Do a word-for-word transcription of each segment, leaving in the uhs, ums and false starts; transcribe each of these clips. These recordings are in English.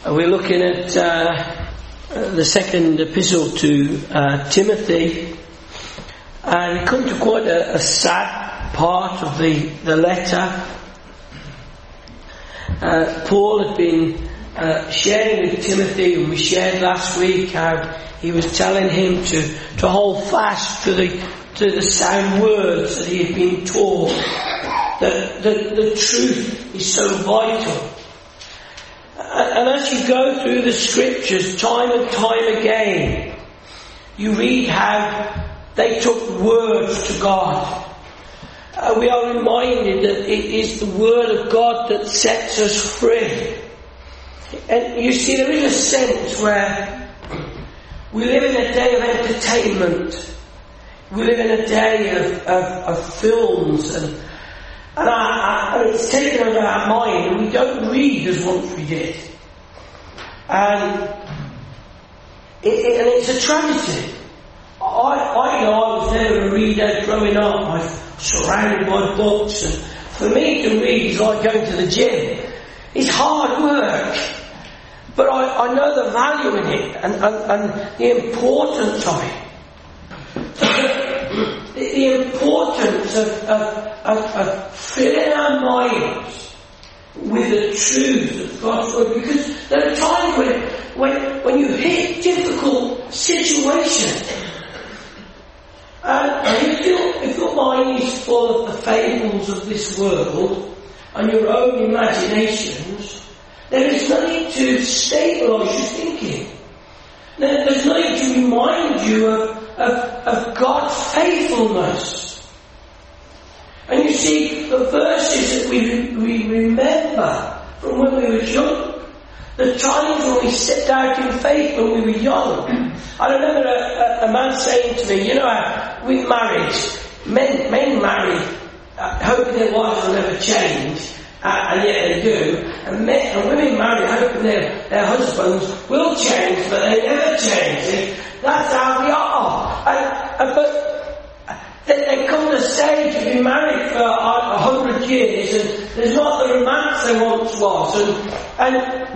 We're looking at uh, the second epistle to uh, Timothy, and we come to quite a, a sad part of the, the letter. Uh, Paul had been uh, sharing with Timothy, and we shared last week how he was telling him to, to hold fast to the to the sound words that he had been taught. That the, the truth is so vital. And as you go through the scriptures time and time again, you read how they took words to God. Uh, we are reminded that it is the word of God that sets us free. And you see, there is a sense where we live in a day of entertainment. We live in a day of, of, of films and And, I, I, and it's taken over our mind, and we don't read as once we did. And, it, it, and it's a tragedy. I, I know I was never a reader growing up. I was surrounded by books, and for me to read is like going to the gym. It's hard work, but I, I know the value in it and, and, and the importance of it. The, the importance of, of, of, of filling our minds with the truth of God's word, because there are times when, when, when you hit difficult situations, and, and if, your, if your mind is full of the fables of this world and your own imaginations, there is nothing to stabilise your thinking. There, there's nothing to remind you of Of, of God's faithfulness. And you see, the verses that we, we remember from when we were young, the times when we stepped out in faith when we were young. I remember a, a, a man saying to me, you know how we married, men, men marry, uh, hoping their wives will never change, uh, and yet they do, and, men, and women marry hoping their, their husbands will change, but they never change. See? That's how we are. And, and, but they, they come to the stage of being married for a, a hundred years, and there's not the romance there once was. And and,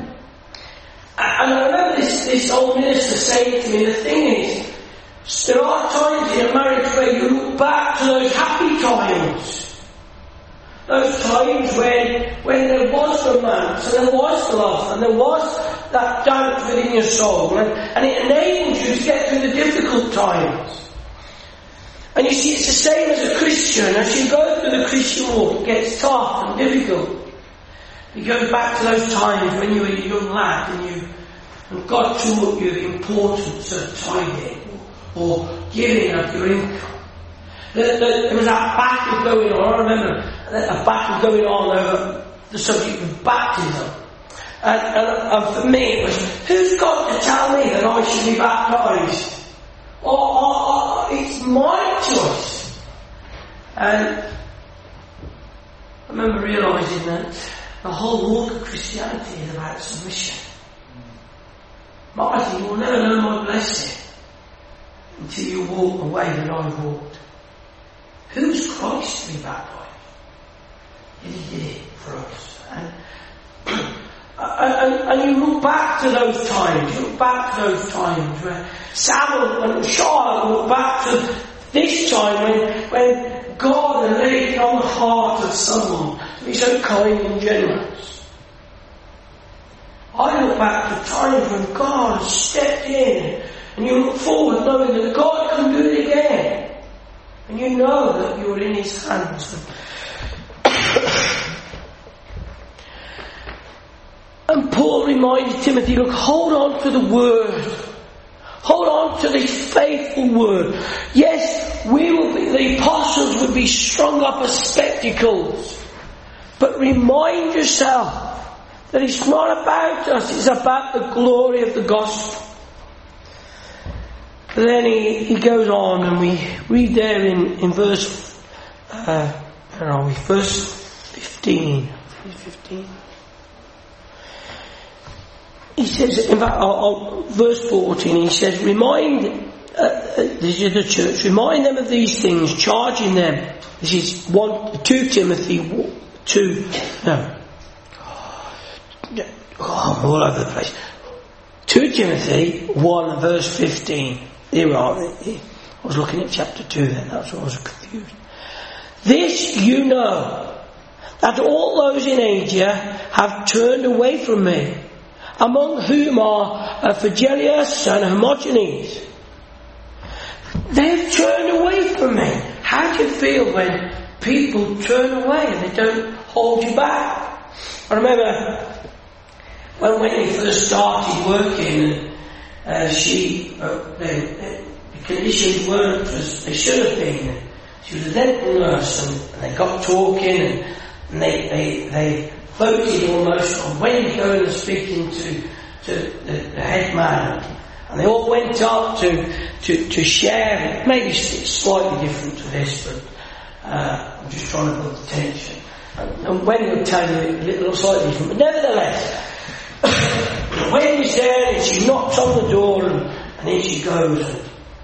and I remember this, this old minister saying to me, the thing is, there are times in a marriage where you look back to those happy times. Those times when, when there was romance, and there was love, and there was that doubt within your soul, and, and it enables you to get through the difficult times. And you see, it's the same as a Christian. As you go through the Christian walk, it gets tough and difficult. You go back to those times when you were a young lad, and you and God taught you the importance of tithing or giving of your income. There, there, there was that battle going on. I remember a battle going on over the subject of baptism. And, and, and for me it was, who's got to tell me that I should be baptised? Or, or, or it's my choice. And I remember realising that the whole walk of Christianity is about submission. Martin, you will never know my blessing until you walk the way that I walked. Who's Christ to be baptised? He did it for us. And, and, and you look back to those times, you look back to those times where Samuel and Shaul look back to this time when, when God had laid it on the heart of someone to be so kind and generous. I look back to times when God stepped in, and you look forward knowing that God can do it again. And you know that you're in His hands. And Paul reminded Timothy, look, hold on to the word. Hold on to this faithful word. Yes, we will be, the apostles would be strung up as spectacles. But remind yourself that it's not about us, it's about the glory of the gospel. But then he, he goes on, and we read there in, in verse, uh, where are we? Verse fifteen. fifteen. He says, in fact, I'll, I'll, verse fourteen, he says, remind, uh, uh, this is the church, remind them of these things, charging them. This is one, two Timothy, two, no. Oh, I'm all over the place. Second Timothy one verse fifteen. Here we are. I was looking at chapter two then, that's why I was confused. This you know, that all those in Asia have turned away from me, among whom are Phygellus and Hermogenes. They've turned away from me. How do you feel when people turn away and they don't hold you back? I remember when, when we first started working, uh, she, uh, the, the conditions weren't as they should have been. She was a dental nurse, and, and they got talking, and, and they, they, they voted almost on when you go and speaking to, to the, the head man. And they all went up to, to, to share. Maybe it's slightly different to this, but uh, I'm just trying to build the tension. And, and when you'll tell you a little slightly different, but nevertheless, when he's there and she knocks on the door and, and in she goes. And,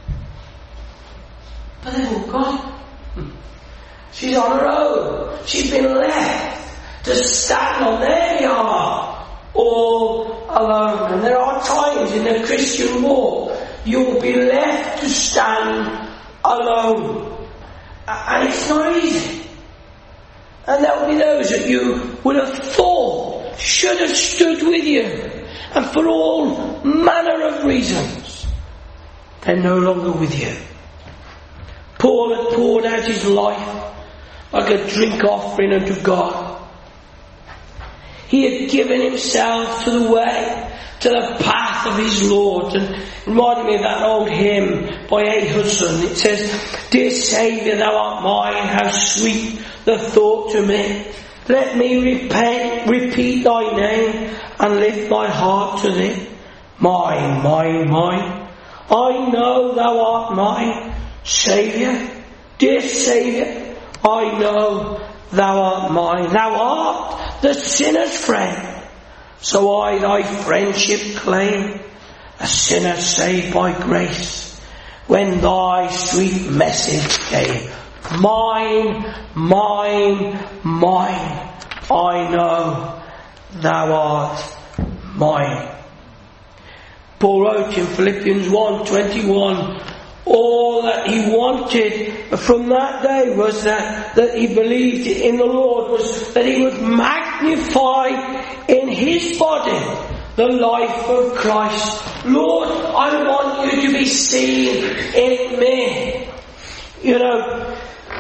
but they've all gone. She's on her own. She's been left to stand on their behalf all alone. And there are times in the Christian walk you'll be left to stand alone. And it's not easy. And there will be those that you would have thought should have stood with you. And for all manner of reasons, they're no longer with you. Paul had poured out his life like a drink offering unto God. He had given himself to the way, to the path of his Lord. And reminded me of that old hymn by A. Hudson. It says, Dear Saviour, thou art mine, how sweet the thought to me. Let me repent, repeat thy name, and lift my heart to thee. Mine, mine, mine. I know thou art mine, Saviour, dear Saviour. I know thou art mine. Thou art the sinner's friend, so I thy friendship claim. A sinner saved by grace, when thy sweet message came. Mine, mine, mine. I know thou art mine. Paul wrote in Philippians one twenty-one, all that he wanted from that day was that, that he believed in the Lord, was that he would magnify in his body the life of Christ. Lord, I want you to be seen in me. You know,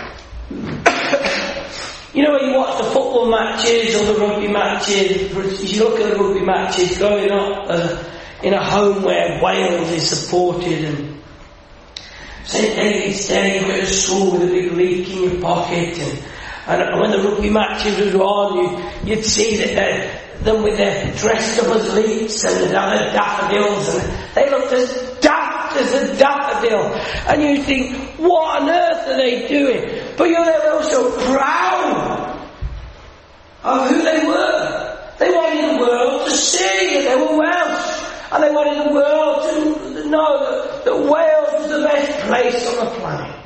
you know when you watch the football matches or the rugby matches, you look at the rugby matches going up uh, in a home where Wales is supported, and Saint David's Day, you go to school with a big leak in your pocket, and, and when the rugby matches were on, you, you'd see that they're, them with their dressed up as leeks and the other daffodils, and they looked as daft as a daffodil, and you think, what on earth are they doing? But you know, they were so proud of who they were. They wanted the world to see that they were Welsh. And they wanted the world to know that, that Wales was the best place on the planet.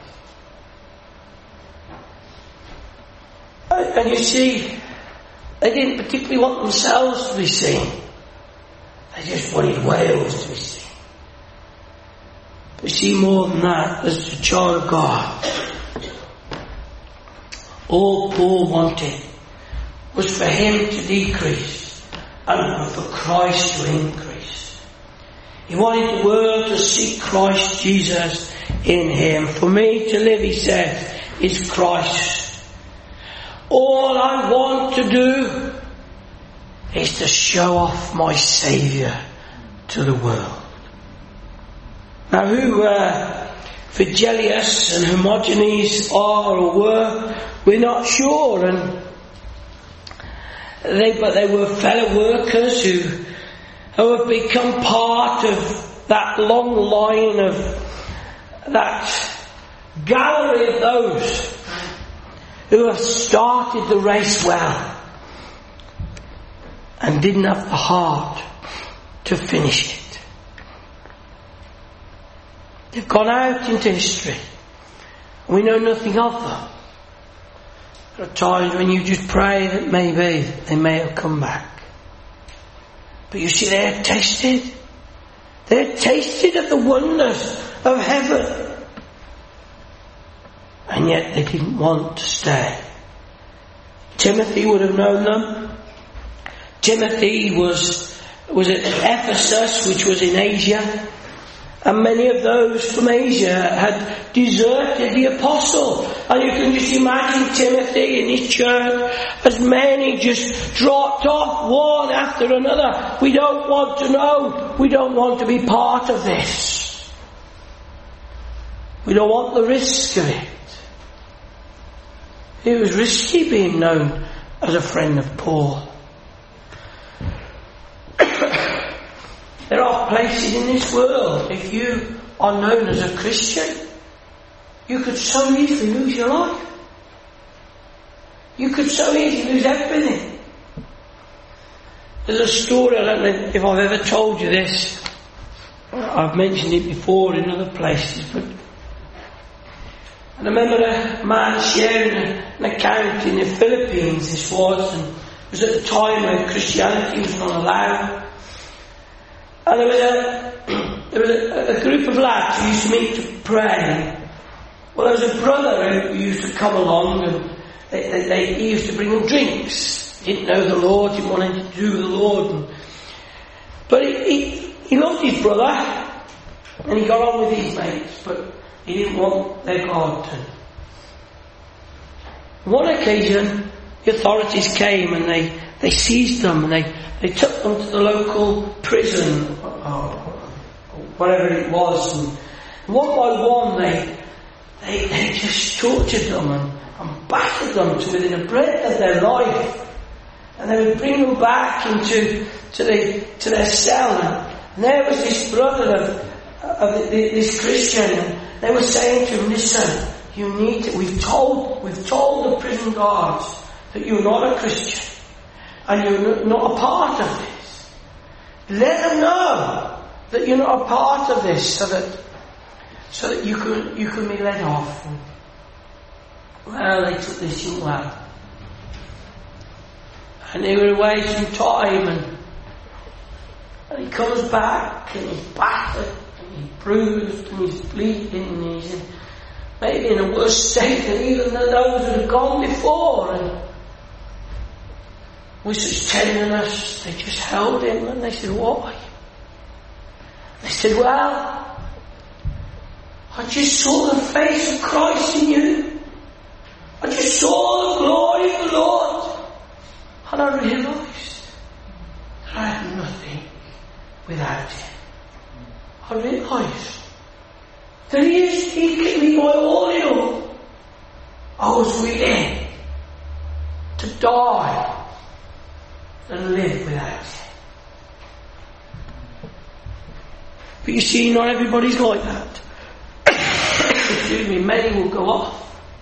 And, and you see, they didn't particularly want themselves to be seen. They just wanted Wales to be seen. But you see, more than that, as a child of God, all Paul wanted was for him to decrease and for Christ to increase. He wanted the world to see Christ Jesus in him. For me to live, he said, is Christ. All I want to do is to show off my Saviour to the world. Now who uh, Phygellus and Hermogenes are or were, we're not sure. And they, but they were fellow workers who who have become part of that long line of that gallery of those who have started the race well and didn't have the heart to finish it. They've gone out into history. We know nothing of them. There are times when you just pray that maybe they may have come back. But you see, they had tasted. They had tasted of the wonders of heaven. And yet they didn't want to stay. Timothy would have known them. Timothy was, was at Ephesus, which was in Asia. And many of those from Asia had deserted the apostle. And you can just imagine Timothy in his church as many just dropped off one after another. We don't want to know. We don't want to be part of this. We don't want the risk of it. It was risky being known as a friend of Paul. There are places in this world, if you are known as a Christian, you could so easily lose your life. You could so easily lose everything. There's a story, I don't know if I've ever told you this. I've mentioned it before in other places, but I remember a man sharing an account in the Philippines, this was, and it was at the time when Christianity was not allowed. And there was a there was a, a group of lads who used to meet to pray. Well, there was a brother who used to come along, and they, they, they, he used to bring them drinks. He didn't know the Lord, he wanted to do the Lord. And, but he, he, he loved his brother, and he got on with his mates, but he didn't want their God to. On one occasion, the authorities came and they, they seized them and they, they took them to the local prison, or whatever it was. And one by one, they they, they just tortured them and, and battered them to within a breath of their life. And they would bring them back into to the to their cell. And there was this brother of, of this Christian. And they were saying to him, "Listen, you need to. We've told we've told the prison guards that you're not a Christian and you're not a part of this. Let them know that you're not a part of this, so that so that you can you can be let off." And, well, they took this young lad, and they were away some time, and, and he comes back and he's battered and he's bruised and he's bleeding and he's in, maybe in a worse state than even those that had gone before. And with such tenderness, they just held him and they said, "Why?" They said, "Well, I just saw the face of Christ in you. I just saw the glory of the Lord. And I realised that I had nothing without Him. I realised that He is taking me by all in all. I was willing to die and live without Him." But you see, not everybody's like that. Excuse me, many will go off.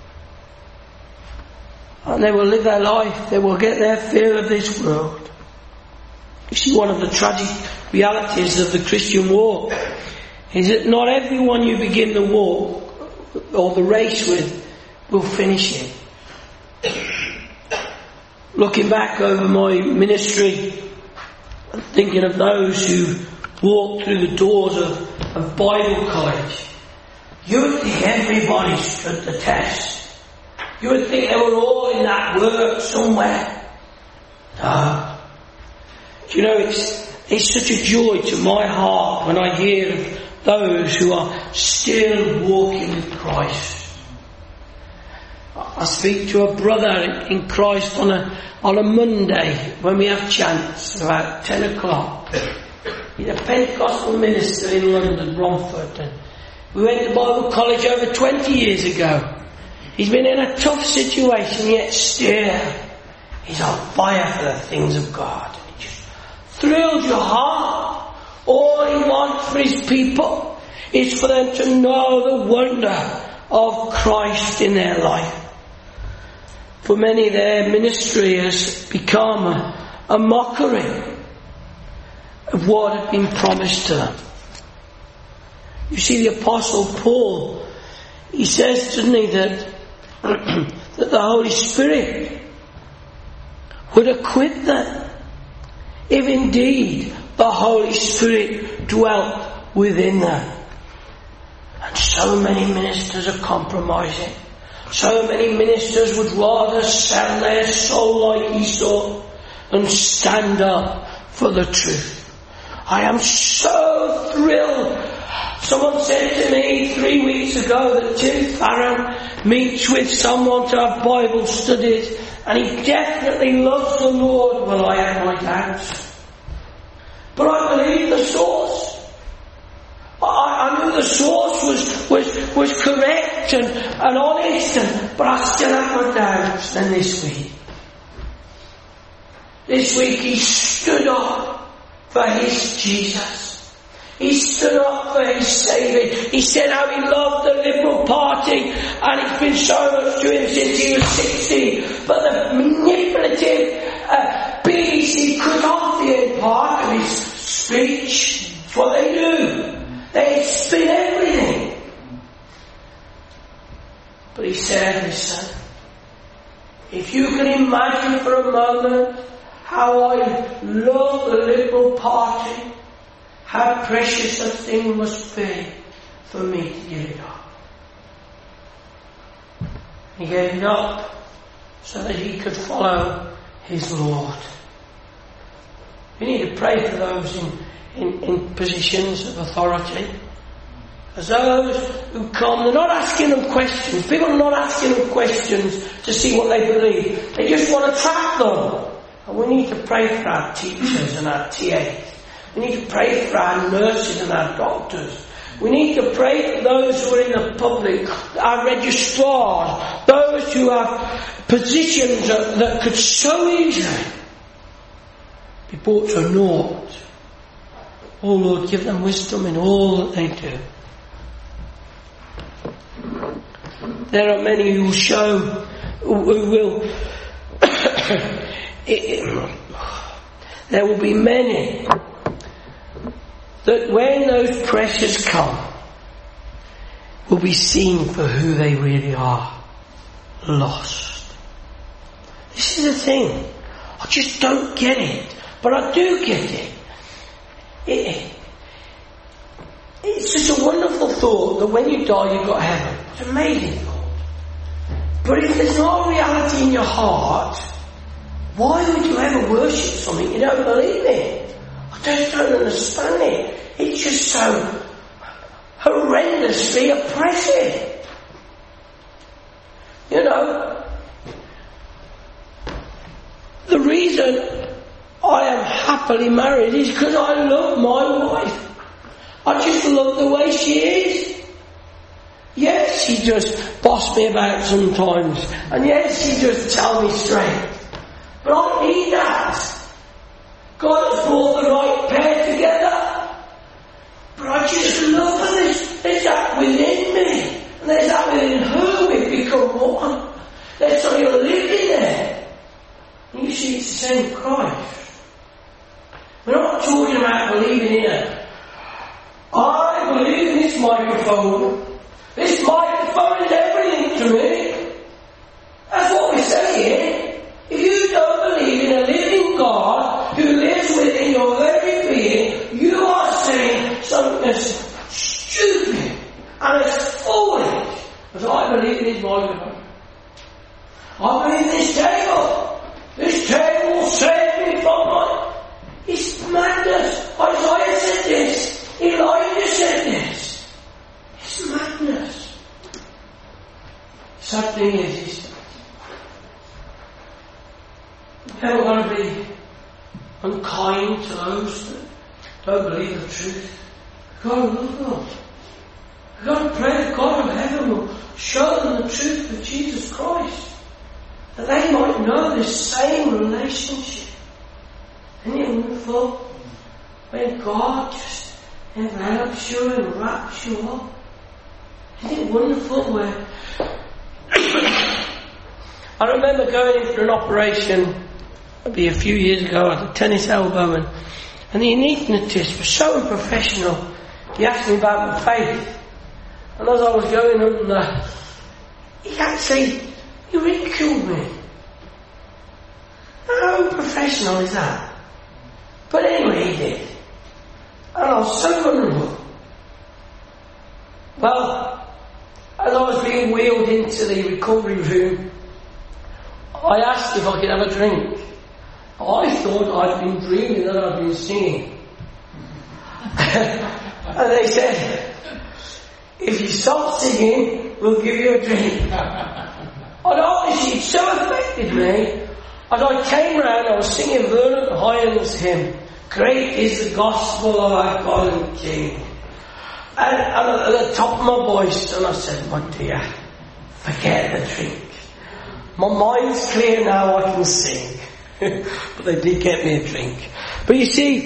And they will live their life. They will get their fill of this world. You see, one of the tragic realities of the Christian walk is that not everyone you begin the walk or the race with will finish it. Looking back over my ministry and thinking of those who walked through the doors of, of Bible college, you would think everybody stood the test. You would think they were all in that work somewhere. No. You know, it's, it's such a joy to my heart when I hear of those who are still walking with Christ. I speak to a brother in Christ on a, on a Monday when we have chance, about ten o'clock. He's a Pentecostal minister in London, Romford. And we went to Bible college over twenty years ago. He's been in a tough situation, yet still he's on fire for the things of God. It just thrills your heart. All he wants for his people is for them to know the wonder of Christ in their life. For many, their ministry has become a, a mockery of what had been promised to them. You see, the Apostle Paul, he says, doesn't he, that that the Holy Spirit would equip them. if indeed the Holy Spirit dwelt within them. And so many ministers are compromising. So many ministers would rather sell their soul like Esau than stand up for the truth. I am so thrilled. Someone said to me three weeks ago that Tim Farron meets with someone to have Bible studies, and he definitely loves the Lord. Well, I have my doubts. But I believe the source. I, I knew the source was, was, was correct and, and honest, and, but I still have my doubts. And this week, this week he stood up for his Jesus. He stood up for his Saviour. He said how he loved the Liberal Party, and it's been so much to him since he was sixteen. But the manipulative uh, B B C cut off the end part of his speech. That's what they do. They spin everything. But he said, listen, if you can imagine for a moment how I love the Liberal Party, how precious a thing must be for me to give it up. He gave it up so that he could follow his Lord. We need to pray for those in, in, in positions of authority. As those who come, they're not asking them questions. People are not asking them questions to see what they believe. They just want to trap them. And we need to pray for our teachers and our T As. We need to pray for our nurses and our doctors. We need to pray for those who are in the public, our registrars, those who have positions that, that could so easily be brought to naught. Oh Lord, give them wisdom in all that they do. There are many who will show, who will, it, it, there will be many that when those pressures come, will be seen for who they really are. Lost. This is the thing. I just don't get it. But I do get it. it it's such a wonderful thought that when you die you've got heaven. It's an amazing thought. But if there's no reality in your heart, why would you ever worship something you don't believe in? I just don't understand it. It's just so horrendously oppressive. You know, the reason I am happily married is because I love my wife. I just love the way she is. Yes, she just boss me about sometimes, and yes, she just tell me straight. But I need that. God has brought the right pair together. But I just love her. There's, there's that within me. And there's that within her. We've become one. There's something living there. And you see, it's the same Christ. We're not talking about believing in it. I believe in this microphone. This microphone is everything to me. That's what we're saying. If you don't believe in a living God who lives within your very being, you are saying something as stupid and as foolish as I believe in this microphone. I believe in this table. This table will save me from my... It's madness. Isaiah said this. Elijah said this. It's madness. Sad thing is, is you never want to be unkind to those that don't believe the truth. You've got to love them. You've got to pray that God of heaven will show them the truth of Jesus Christ, that they might know this same relationship. Isn't it wonderful when God just envelops you and wraps you up? Isn't it wonderful when I remember going in for an operation maybe a few years ago at a tennis elbow, and, and the anaesthetist was so unprofessional. He asked me about my faith, and as I was going up there, he actually he ridiculed me. How unprofessional is that? But anyway, he did. And I was so vulnerable. Well, as I was being wheeled into the recovery room, I asked if I could have a drink. I thought I'd been dreaming that I'd been singing. And they said, if you stop singing, we'll give you a drink. And honestly, it so affected me. As I came round, I was singing Vernon Hyams' hymn, Great is the Gospel of our God and King. And, and at the top of my voice, and I said, my dear, forget the drink. My mind's clear now, I can sing. But they did get me a drink. But you see,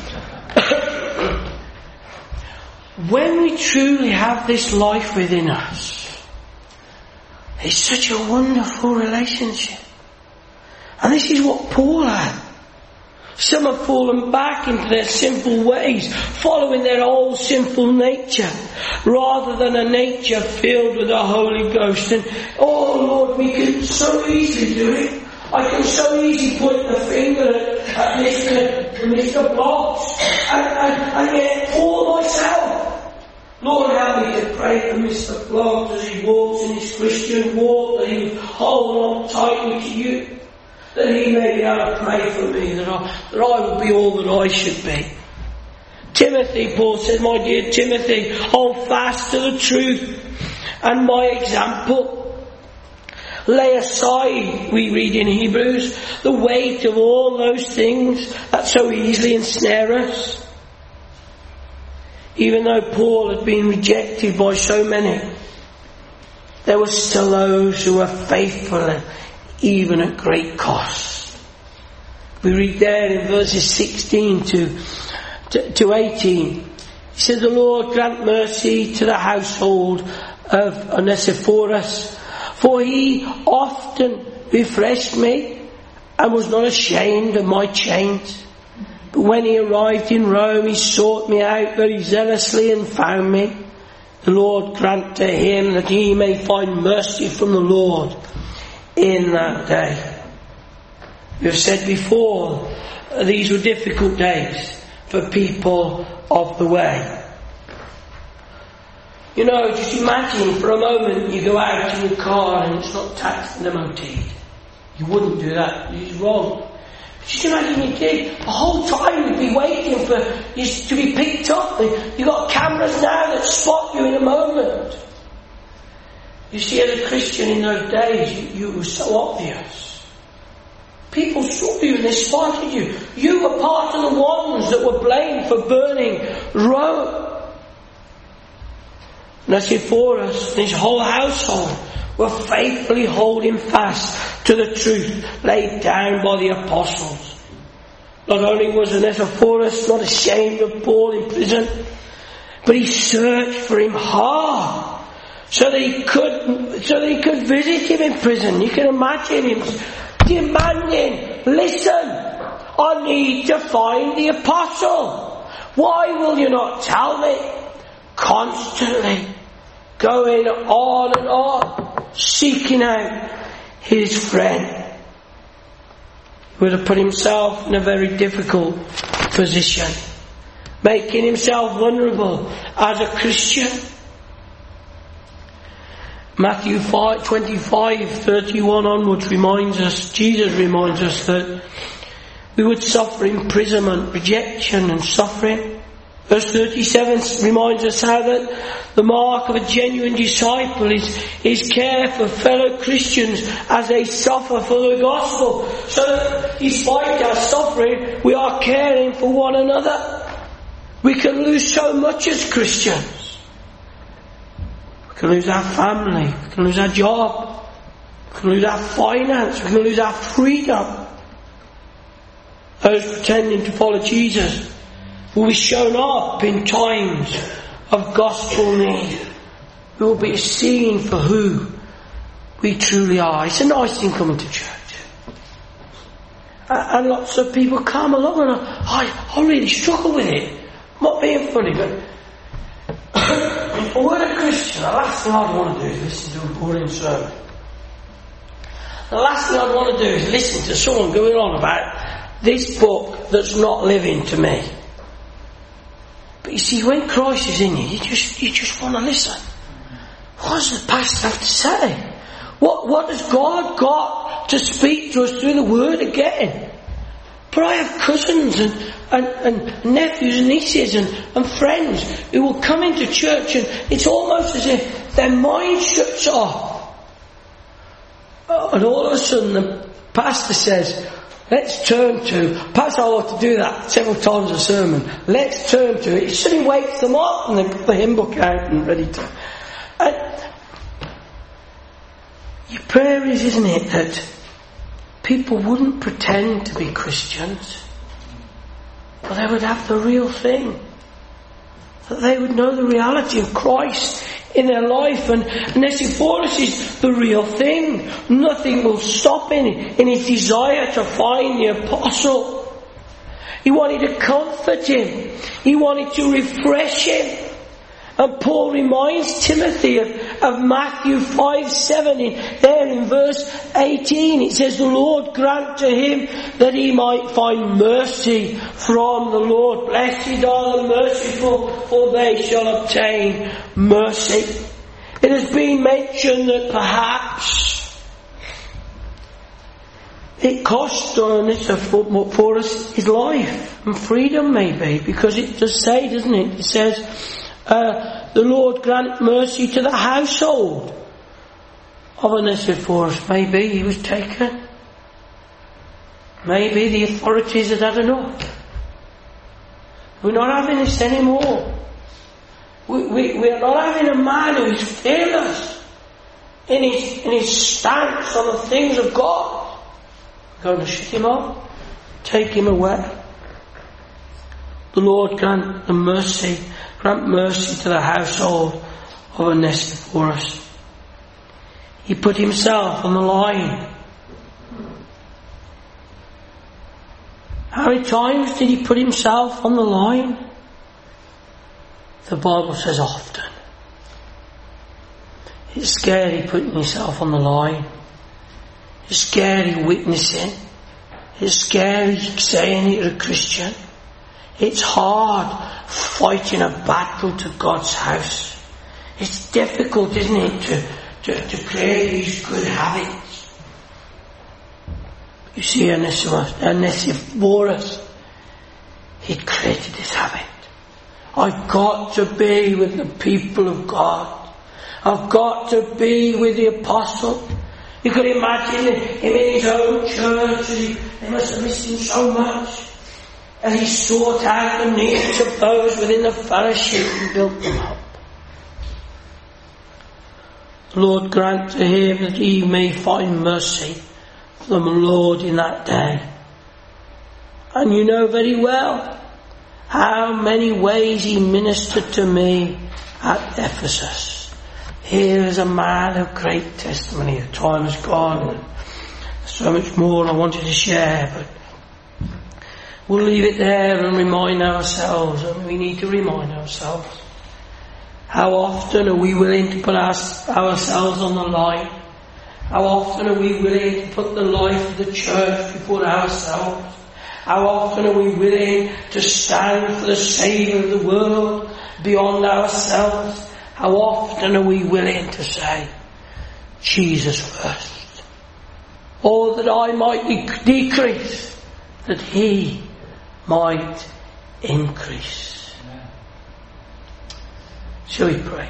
when we truly have this life within us, it's such a wonderful relationship. And this is what Paul had. Some have fallen back into their sinful ways, following their old sinful nature, rather than a nature filled with the Holy Ghost. And, oh Lord, we can so easily do it. I can so easily point the finger at, at Mister Mister Bloggs, and, and, and yet Paul myself. Lord, help me to pray for Mister Bloggs as he walks in his Christian walk, that he will hold on tightly to you. That he may be able to pray for me, that I, that I will be all that I should be. Timothy, Paul said, my dear Timothy, hold fast to the truth and my example. Lay aside, we read in Hebrews, the weight of all those things that so easily ensnare us. Even though Paul had been rejected by so many, there were still those who were faithful, even at great cost. We read there in verses sixteen to, to, to eighteen. He said, the Lord grant mercy to the household of Onesiphorus, for he often refreshed me and was not ashamed of my chains. But when he arrived in Rome, he sought me out very zealously and found me. The Lord grant to him that he may find mercy from the Lord in that day. We have said before, these were difficult days for people of the way. You know, just imagine for a moment you go out in your car and it's not taxed and M O T'd. You wouldn't do that. It's wrong. Just imagine you did. The whole time you'd be waiting for you to be picked up. You've got cameras now that spot you in a moment. You see, as a Christian in those days, you, you were so obvious. People saw you and they spotted you. You were part of the ones that were blamed for burning Rome. Onesiphorus and his whole household were faithfully holding fast to the truth laid down by the apostles. Not only was Onesiphorus not ashamed of Paul in prison, but he searched for him hard. So that he could, so that he could visit him in prison. You can imagine him demanding, listen, I need to find the apostle. Why will you not tell me? Constantly going on and on, seeking out his friend. He would have put himself in a very difficult position, making himself vulnerable as a Christian. Matthew five, twenty-five, thirty-one onwards reminds us, Jesus reminds us that we would suffer imprisonment, rejection and suffering. Verse thirty-seven reminds us how that the mark of a genuine disciple is, is care for fellow Christians as they suffer for the gospel. So that despite our suffering, we are caring for one another. We can lose so much as Christians. We can lose our family, we can lose our job, we can lose our finance, we can lose our freedom. Those pretending to follow Jesus will be shown up in times of gospel need. We will be seen for who we truly are. It's a nice thing coming to church. And lots of people come along and I, I really struggle with it. I'm not being funny, but if I were a Christian, the last thing I'd want to do is listen to a boring sermon. The last thing I'd want to do is listen to someone going on about this book that's not living to me. But you see, when Christ is in you, you just you just want to listen. What does the pastor have to say? What what has God got to speak to us through the Word again? But I have cousins and, and, and nephews and nieces and, and friends who will come into church, and it's almost as if their mind shuts off. And all of a sudden the pastor says, let's turn to, perhaps I ought to do that several times a sermon, let's turn to it. It suddenly wakes them up and they've got the hymn book out and ready to. And your prayer is, isn't it, that people wouldn't pretend to be Christians, but they would have the real thing. That they would know the reality of Christ in their life. And Onesiphorus is the real thing. Nothing will stop him in his desire to find the apostle. He wanted to comfort him. He wanted to refresh him. And Paul reminds Timothy of, of Matthew five seven. In, there in verse eighteen, it says, the Lord grant to him that he might find mercy from the Lord. Blessed are the merciful, for they shall obtain mercy. It has been mentioned that perhaps it cost Onesiphorus his life and freedom, maybe, because it does say, doesn't it? It says, Uh, the Lord grant mercy to the household of Onesiphorus. Maybe he was taken. Maybe the authorities had had enough. We're not having this anymore. We, we, we are not having a man who is fearless in his, in his stance on the things of God. We're going to shut him up, take him away. The Lord grant the mercy Grant mercy to the household of Onesiphorus. He put himself on the line. How many times did he put himself on the line? The Bible says often. It's scary putting yourself on the line. It's scary witnessing. It's scary saying you're a Christian. It's hard fighting a battle to God's house. It's difficult, isn't it, to, to, to create these good habits. You see, Onesiphorus, he'd created this habit. I've got to be with the people of God. I've got to be with the apostle. You could imagine him in his own church. He, they must have missed him so much. And he sought out the needs of those within the fellowship and built them up. Lord, grant to him that he may find mercy from the Lord in that day. And you know very well how many ways he ministered to me at Ephesus. Here is a man of great testimony. The time has gone. There's so much more I wanted to share, but we'll leave it there and remind ourselves, and we need to remind ourselves. How often are we willing to put our, ourselves on the line? How often are we willing to put the life of the church before ourselves? How often are we willing to stand for the Saviour of the world beyond ourselves? How often are we willing to say, Jesus first? Or that I might de- decrease, that He might increase. Amen. Shall we pray?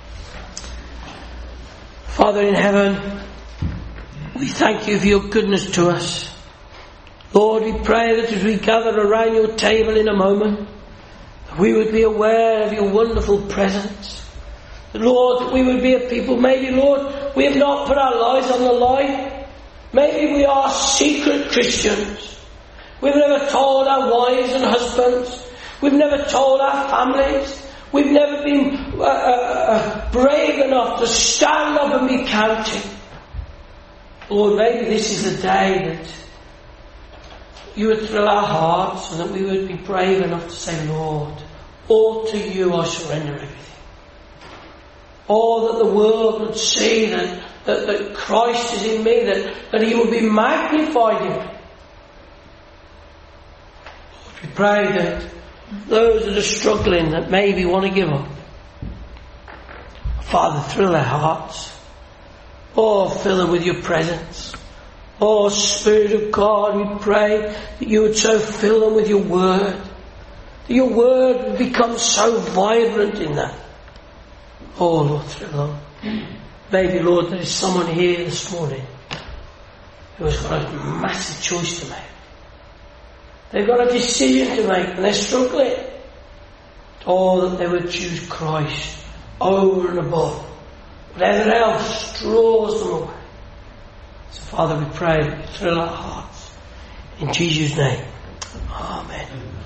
Father in heaven, we thank you for your goodness to us. Lord, we pray that as we gather around your table in a moment, that we would be aware of your wonderful presence. Lord, that we would be a people, maybe, Lord, we have not put our lives on the line. Maybe we are secret Christians. We've never told our wives and husbands. We've never told our families. We've never been uh, uh, brave enough to stand up and be counted. Lord, maybe this is the day that you would thrill our hearts and that we would be brave enough to say, Lord, all to you I surrender everything. Or that the world would see that, that, that Christ is in me, that, that he will be magnified in me. pray that those that are struggling, that maybe want to give up, Father, thrill their hearts. Oh, fill them with your presence. Oh, Spirit of God, we pray that you would so fill them with your word. That your word would become so vibrant in that. Oh, Lord, thrill them. Maybe, Lord, there is someone here this morning who has got a massive choice to make. They've got a decision to make and they're struggling. Oh, that they would choose Christ over and above whatever else draws them away. So, Father, we pray that you thrill our hearts. In Jesus' name, amen.